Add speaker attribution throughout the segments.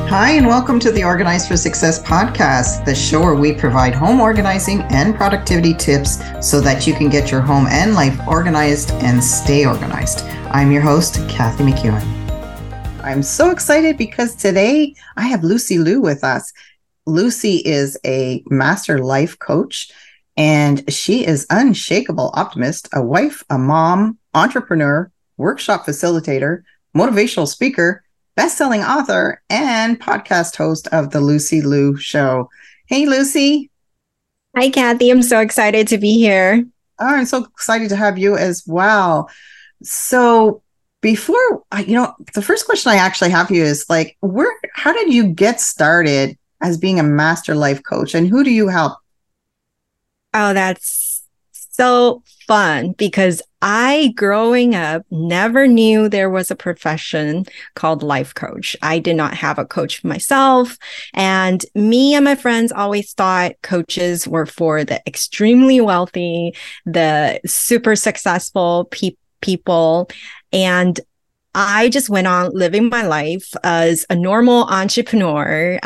Speaker 1: Hi, and welcome to the Organize for Success podcast, the show where we provide home organizing and productivity tips so that you can get your home and life organized and stay organized. I'm your host, Kathy McEwen. I'm so excited because today I have Lucy Liu with us. Lucy is a master life coach, and she is unshakable optimist, a wife, a mom, entrepreneur, workshop facilitator, motivational speaker, best-selling author, and podcast host of The Lucy Liu Show. Hey, Lucy.
Speaker 2: Hi, Kathy. I'm so excited to be here.
Speaker 1: Oh, I'm so excited to have you as well. So before, the first question I actually have for you is how did you get started as being a master life coach, and who do you help?
Speaker 2: Oh, that's so fun because I, growing up, never knew there was a profession called life coach. I did not have a coach myself. And me and my friends always thought coaches were for the extremely wealthy, the super successful people. And I just went on living my life as a normal entrepreneur.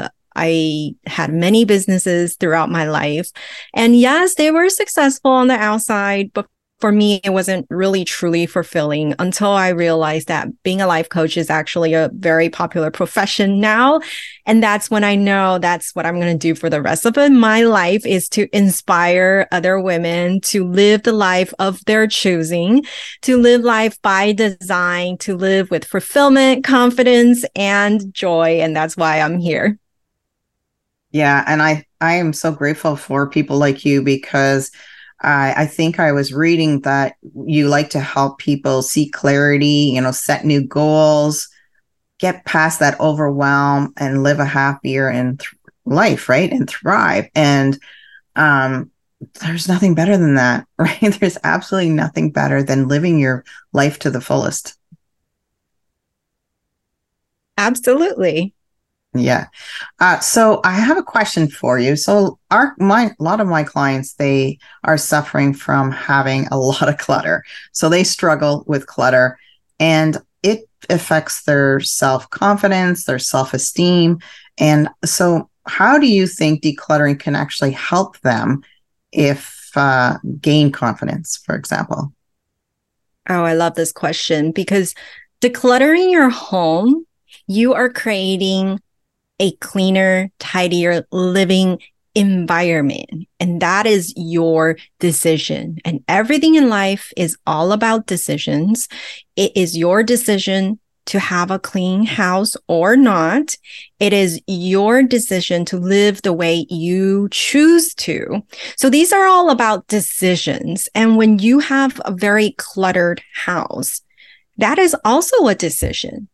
Speaker 2: I had many businesses throughout my life. And yes, they were successful on the outside, but for me, it wasn't really truly fulfilling until I realized that being a life coach is actually a very popular profession now. And that's when I know that's what I'm going to do for the rest of my life, is to inspire other women to live the life of their choosing, to live life by design, to live with fulfillment, confidence, and joy. And that's why I'm here.
Speaker 1: Yeah, and I am so grateful for people like you because I think I was reading that you like to help people see clarity, set new goals, get past that overwhelm and live a happier life, right? And thrive. And there's nothing better than that, right? There's absolutely nothing better than living your life to the fullest.
Speaker 2: Absolutely.
Speaker 1: Yeah. So I have a question for you. So a lot of my clients, they are suffering from having a lot of clutter. So they struggle with clutter, and it affects their self-confidence, their self-esteem. And so how do you think decluttering can actually help them if gain confidence, for example?
Speaker 2: Oh, I love this question because decluttering your home, you are creating a cleaner, tidier living environment. And that is your decision. And everything in life is all about decisions. It is your decision to have a clean house or not. It is your decision to live the way you choose to. So these are all about decisions. And when you have a very cluttered house, that is also a decision.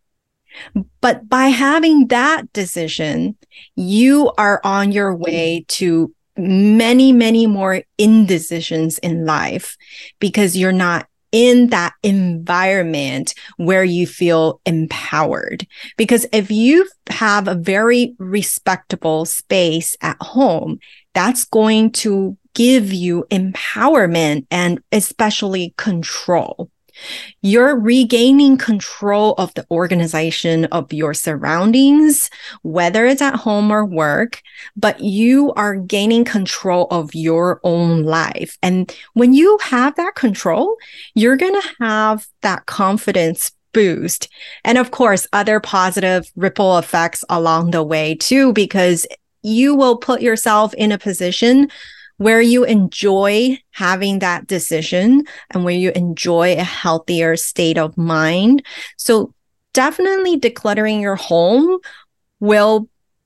Speaker 2: But by having that decision, you are on your way to many, many more indecisions in life because you're not in that environment where you feel empowered. Because if you have a very respectable space at home, that's going to give you empowerment and especially control. You're regaining control of the organization of your surroundings, whether it's at home or work, but you are gaining control of your own life. And when you have that control, you're going to have that confidence boost. And of course, other positive ripple effects along the way too, because you will put yourself in a position where you enjoy having that decision and where you enjoy a healthier state of mind. So definitely decluttering your home will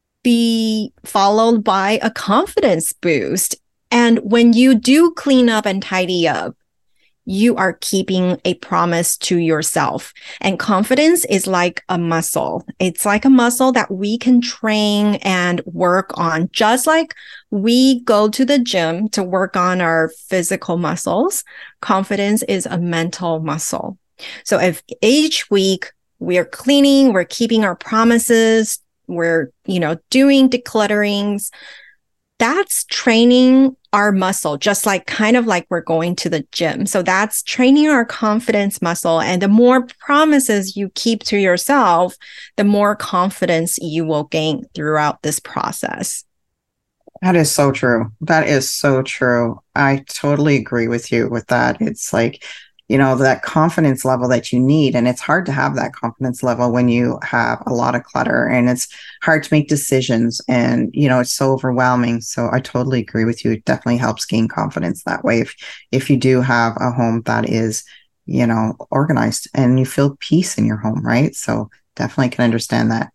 Speaker 2: be followed by a confidence boost. And when you do clean up and tidy up, you are keeping a promise to yourself. And confidence is like a muscle. It's like a muscle that we can train and work on, just like we go to the gym to work on our physical muscles. Confidence is a mental muscle. So if each week we're cleaning, we're keeping our promises, we're, doing declutterings, that's training our muscle, just like kind of like we're going to the gym. So that's training our confidence muscle. And the more promises you keep to yourself, the more confidence you will gain throughout this process.
Speaker 1: That is so true. That is so true. I totally agree with you with that. It's like, that confidence level that you need. And it's hard to have that confidence level when you have a lot of clutter, and it's hard to make decisions, and, it's so overwhelming. So I totally agree with you. It definitely helps gain confidence that way. If you do have a home that is, organized, and you feel peace in your home, right? So definitely can understand that.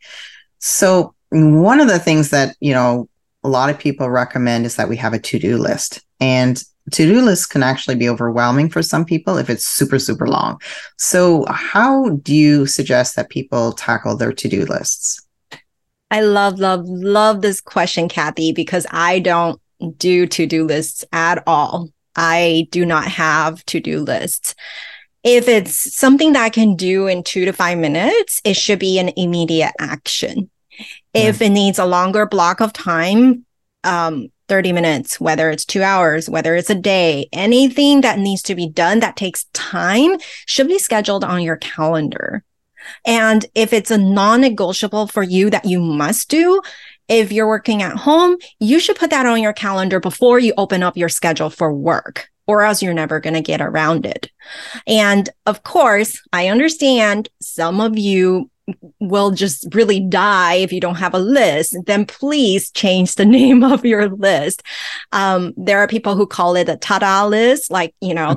Speaker 1: So one of the things that, a lot of people recommend is that we have a to-do list, and to-do lists can actually be overwhelming for some people if it's super, super long. So how do you suggest that people tackle their to-do lists?
Speaker 2: I love this question, Kathy, because I don't do to-do lists at all. I do not have to-do lists. If it's something that I can do in 2 to 5 minutes, it should be an immediate action. If it needs a longer block of time, 30 minutes, whether it's 2 hours, whether it's a day, anything that needs to be done that takes time should be scheduled on your calendar. And if it's a non-negotiable for you that you must do, if you're working at home, you should put that on your calendar before you open up your schedule for work, or else you're never going to get around it. And of course, I understand some of you will just really die if you don't have a list. Then please change the name of your list. There are people who call it a ta-da list, like,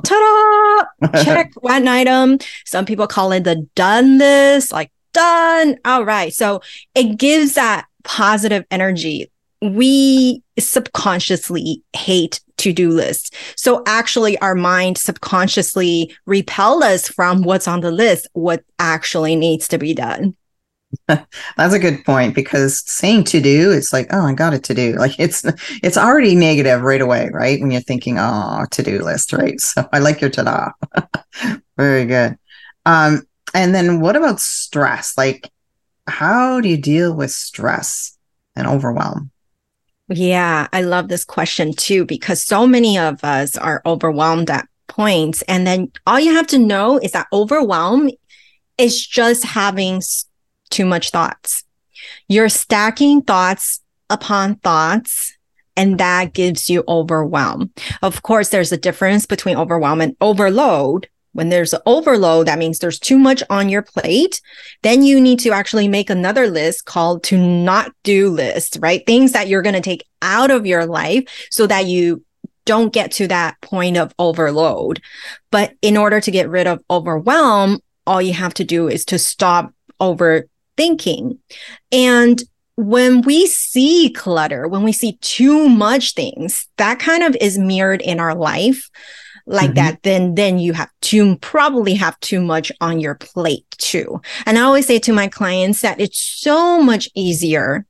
Speaker 2: ta-da, check one item. Some people call it the done list, like done. All right. So it gives that positive energy. We subconsciously hate to-do lists. So actually our mind subconsciously repel us from what's on the list, what actually needs to be done.
Speaker 1: That's a good point, because saying to do, it's like, oh, I got it to do. Like it's already negative right away, right? When you're thinking, oh, to-do list, right? So I like your ta-da. Very good. And then what about stress? Like, how do you deal with stress and overwhelm?
Speaker 2: Yeah, I love this question too, because so many of us are overwhelmed at points. And then all you have to know is that overwhelm is just having too much thoughts. You're stacking thoughts upon thoughts, and that gives you overwhelm. Of course, there's a difference between overwhelm and overload. When there's an overload, that means there's too much on your plate. Then you need to actually make another list called to not do list, right? Things that you're going to take out of your life so that you don't get to that point of overload. But in order to get rid of overwhelm, all you have to do is to stop overthinking. And when we see clutter, when we see too much things, that kind of is mirrored in our life. Like that, then you probably have too much on your plate too. And I always say to my clients that it's so much easier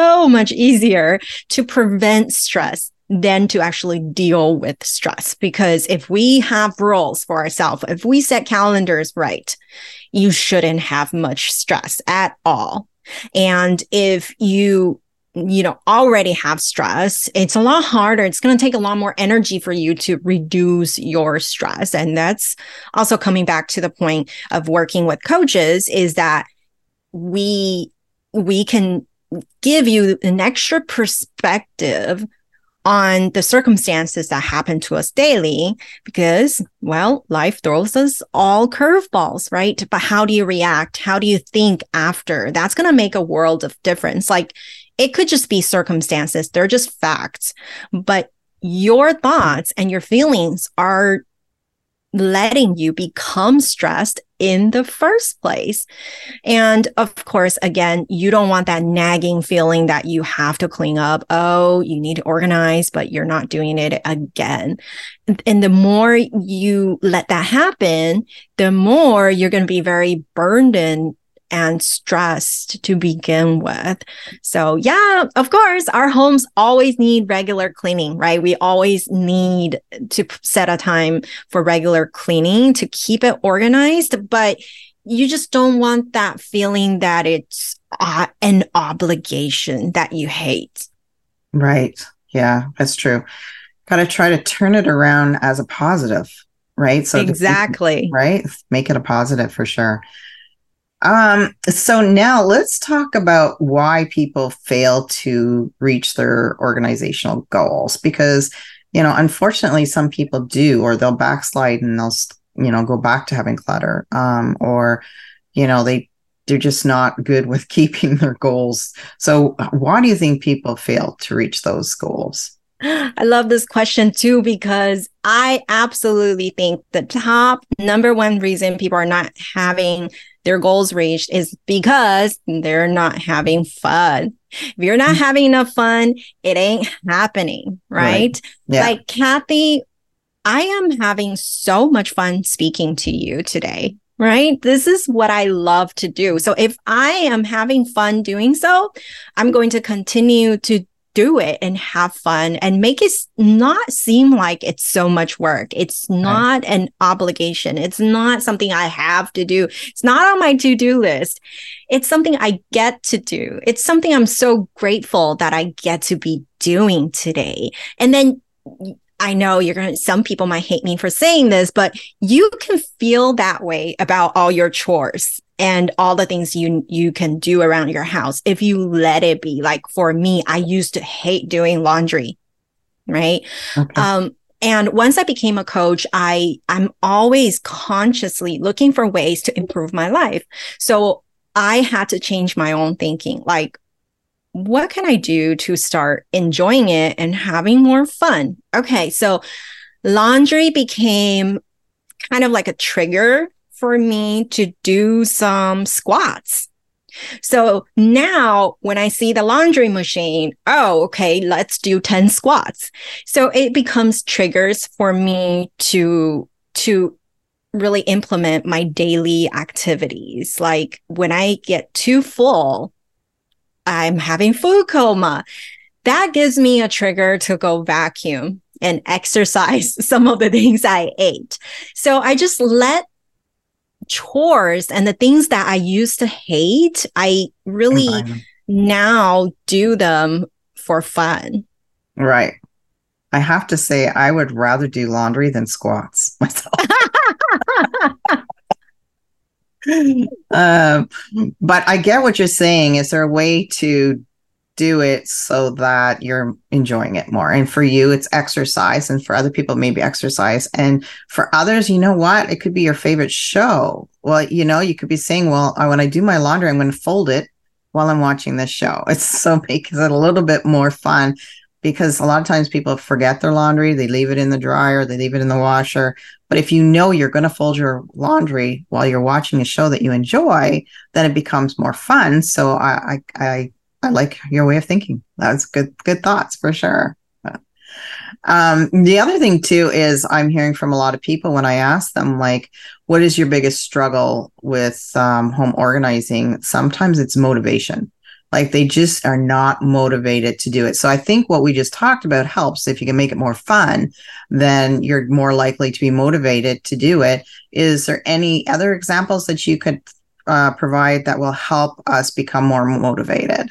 Speaker 2: to prevent stress than to actually deal with stress. Because if we have rules for ourselves, if we set calendars right, you shouldn't have much stress at all. And if you already have stress, it's a lot harder. It's going to take a lot more energy for you to reduce your stress. And that's also coming back to the point of working with coaches, is that we can give you an extra perspective on the circumstances that happen to us daily, because, well, life throws us all curveballs, right? But how do you react? How do you think after? That's going to make a world of difference. Like, it could just be circumstances. They're just facts. But your thoughts and your feelings are letting you become stressed in the first place. And of course, again, you don't want that nagging feeling that you have to clean up. Oh, you need to organize, but you're not doing it again. And the more you let that happen, the more you're going to be very burdened and stressed to begin with. So yeah, of course, our homes always need regular cleaning, right? We always need to set a time for regular cleaning to keep it organized, but you just don't want that feeling that it's an obligation that you hate.
Speaker 1: Right. Yeah, that's true. got to try to turn it around as a positive, right? So
Speaker 2: exactly.
Speaker 1: Right? Make it a positive for sure. So now let's talk about why people fail to reach their organizational goals, because, unfortunately some people do, or they'll backslide and they'll, go back to having clutter, or, they're just not good with keeping their goals. So why do you think people fail to reach those goals?
Speaker 2: I love this question too, because I absolutely think the top number one reason people are not having their goals reached is because they're not having fun. If you're not having enough fun, it ain't happening, right?
Speaker 1: Yeah.
Speaker 2: Like, Kathy, I am having so much fun speaking to you today, right? This is what I love to do. So if I am having fun doing so, I'm going to continue to do it and have fun and make it not seem like it's so much work. It's not an obligation. It's not something I have to do. It's not on my to-do list. It's something I get to do. It's something I'm so grateful that I get to be doing today. And then I know some people might hate me for saying this, but you can feel that way about all your chores and all the things you can do around your house if you let it be. Like, for me, I used to hate doing laundry, right? Okay. And once I became a coach, I'm always consciously looking for ways to improve my life. So I had to change my own thinking. Like, what can I do to start enjoying it and having more fun? Okay, so laundry became kind of like a trigger for me to do some squats. So now when I see the laundry machine, oh, okay, let's do 10 squats. So it becomes triggers for me to really implement my daily activities. Like, when I get too full, I'm having food coma. That gives me a trigger to go vacuum and exercise some of the things I ate. So I just let chores and the things that I used to hate, I really now do them for fun.
Speaker 1: Right. I have to say, I would rather do laundry than squats myself. But I get what you're saying. Is there a way to do it so that you're enjoying it more? And for you, it's exercise. And for other people, maybe exercise. And for others, you know what? It could be your favorite show. Well, you could be saying, well, when I do my laundry, I'm going to fold it while I'm watching this show. It's so makes it a little bit more fun, because a lot of times people forget their laundry. They leave it in the dryer, they leave it in the washer. But if you're going to fold your laundry while you're watching a show that you enjoy, then it becomes more fun. So I like your way of thinking. That's good thoughts for sure. The other thing too is I'm hearing from a lot of people when I ask them, like, what is your biggest struggle with home organizing? Sometimes it's motivation. Like, they just are not motivated to do it. So I think what we just talked about helps. If you can make it more fun, then you're more likely to be motivated to do it. Is there any other examples that you could provide that will help us become more motivated?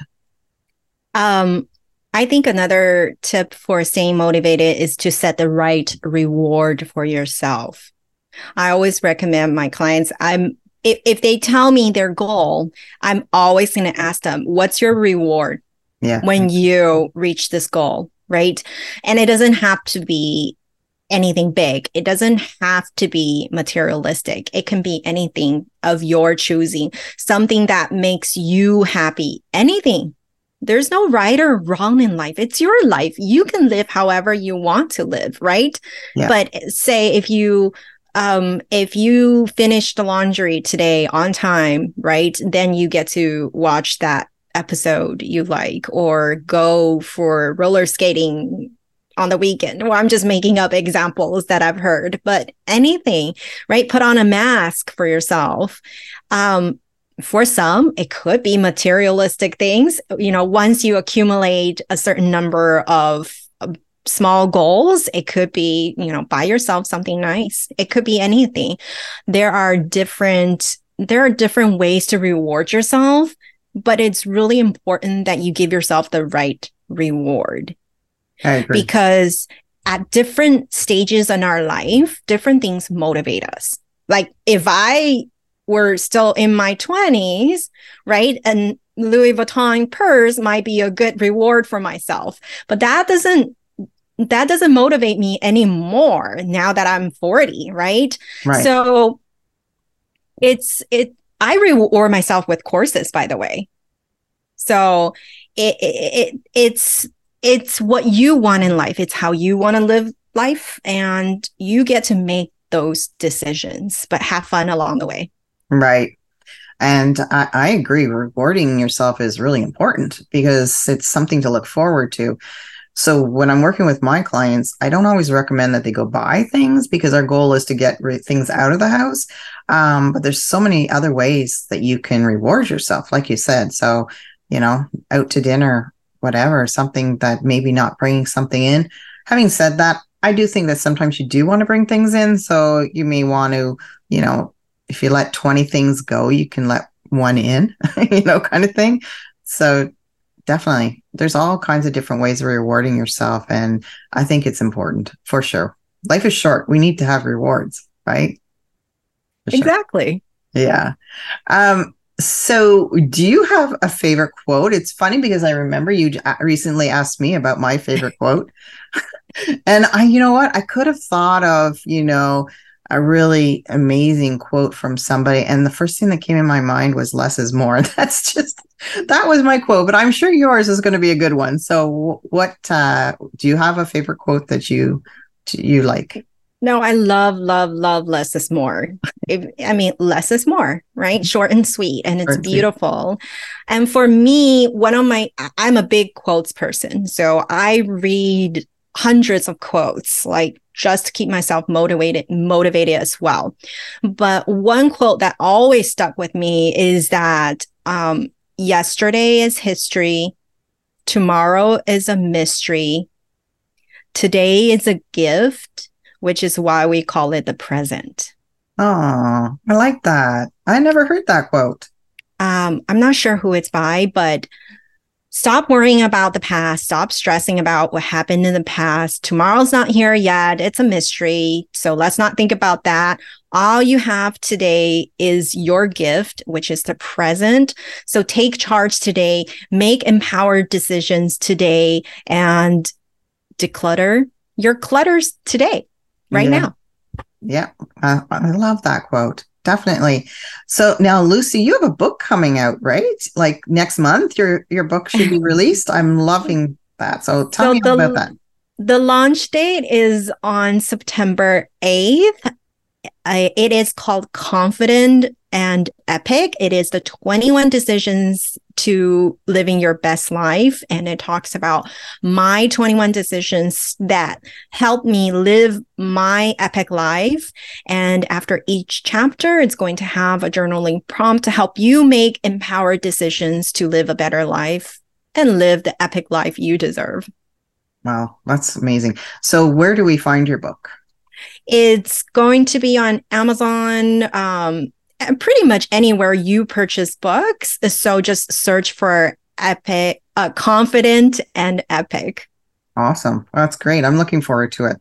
Speaker 2: I think another tip for staying motivated is to set the right reward for yourself. I always recommend my clients, if they tell me their goal, I'm always going to ask them, what's your reward when you reach this goal, right? And it doesn't have to be anything big. It doesn't have to be materialistic. It can be anything of your choosing, something that makes you happy, anything. There's no right or wrong in life. It's your life. You can live however you want to live, right? Yeah. But say if you finish the laundry today on time, right, then you get to watch that episode you like, or go for roller skating on the weekend. Well, I'm just making up examples that I've heard, but anything, right? Put on a mask for yourself. For some, it could be materialistic things. Once you accumulate a certain number of small goals, it could be, buy yourself something nice. It could be anything. There are different ways to reward yourself, but it's really important that you give yourself the right reward.
Speaker 1: I agree.
Speaker 2: Because at different stages in our life, different things motivate us. Like if I were still in my 20s, right? And Louis Vuitton purse might be a good reward for myself, but that doesn't motivate me anymore now that I'm 40, right?
Speaker 1: Right.
Speaker 2: So I reward myself with courses, by the way. So it's what you want in life. It's how you want to live life, and you get to make those decisions, but have fun along the way.
Speaker 1: Right. And I agree. Rewarding yourself is really important because it's something to look forward to. So when I'm working with my clients, I don't always recommend that they go buy things because our goal is to get things out of the house. But there's so many other ways that you can reward yourself, like you said. So, out to dinner, whatever, something that maybe not bringing something in. Having said that, I do think that sometimes you do want to bring things in. So you may want to, if you let 20 things go, you can let one in, kind of thing. So definitely, there's all kinds of different ways of rewarding yourself. And I think it's important for sure. Life is short. We need to have rewards, right? For
Speaker 2: exactly.
Speaker 1: Sure. Yeah. So do you have a favorite quote? It's funny because I remember you recently asked me about my favorite quote. And you know what? I could have thought of, a really amazing quote from somebody. And the first thing that came in my mind was less is more. That was my quote, but I'm sure yours is going to be a good one. So what, do you have a favorite quote that you like?
Speaker 2: No, I love less is more. Less is more, right? Short and sweet, and it's beautiful. And for me, I'm a big quotes person. So I read hundreds of quotes, like just to keep myself motivated as well. But one quote that always stuck with me is that yesterday is history, tomorrow is a mystery, today is a gift, which is why we call it the present.
Speaker 1: Oh, I like that. I never heard that quote.
Speaker 2: I'm not sure who it's by, but stop worrying about the past. Stop stressing about what happened in the past. Tomorrow's not here yet. It's a mystery. So let's not think about that. All you have today is your gift, which is the present. So take charge today, make empowered decisions today, and declutter your clutters today, right now.
Speaker 1: Yeah, I love that quote. Definitely. So now, Lucy, you have a book coming out, right? Like next month, your book should be released. I'm loving that. So tell me about that.
Speaker 2: The launch date is on September 8th. It is called Confident and Epic. It is the 21 decisions to living your best life. And it talks about my 21 decisions that help me live my epic life. And after each chapter, it's going to have a journaling prompt to help you make empowered decisions to live a better life and live the epic life you deserve.
Speaker 1: Wow, that's amazing. So where do we find your book?
Speaker 2: It's going to be on Amazon, pretty much anywhere you purchase books. So just search for Epic, Confident and Epic.
Speaker 1: Awesome. That's great. I'm looking forward to it.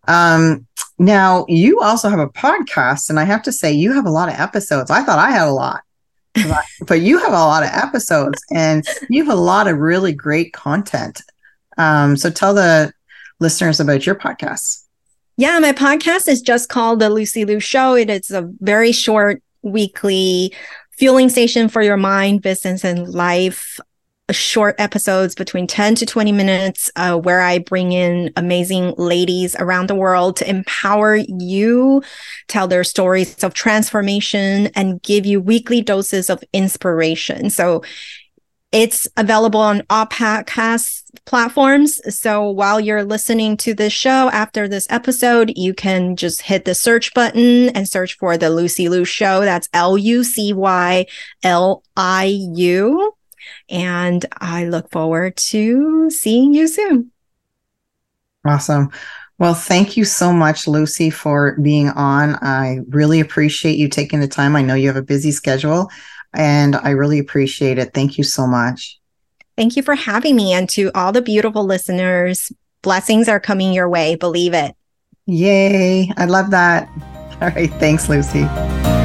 Speaker 1: Now, you also have a podcast, and I have to say, you have a lot of episodes. I thought I had a lot, but you have a lot of episodes, and you have a lot of really great content. So tell the listeners about your podcast.
Speaker 2: Yeah, my podcast is just called The Lucy Liu Show. It is a very short weekly fueling station for your mind, business, and life. Short episodes between 10 to 20 minutes where I bring in amazing ladies around the world to empower you, tell their stories of transformation, and give you weekly doses of inspiration. So it's available on all podcast platforms. So while you're listening to this show after this episode, you can just hit the search button and search for The Lucy Liu Show. That's LucyLiu. And I look forward to seeing you soon.
Speaker 1: Awesome. Well, thank you so much, Lucy, for being on. I really appreciate you taking the time. I know you have a busy schedule, and I really appreciate it. Thank you so much.
Speaker 2: Thank you for having me. And to all the beautiful listeners, Blessings are coming your way. Believe it.
Speaker 1: Yay. I love that. All right. Thanks, Lucy.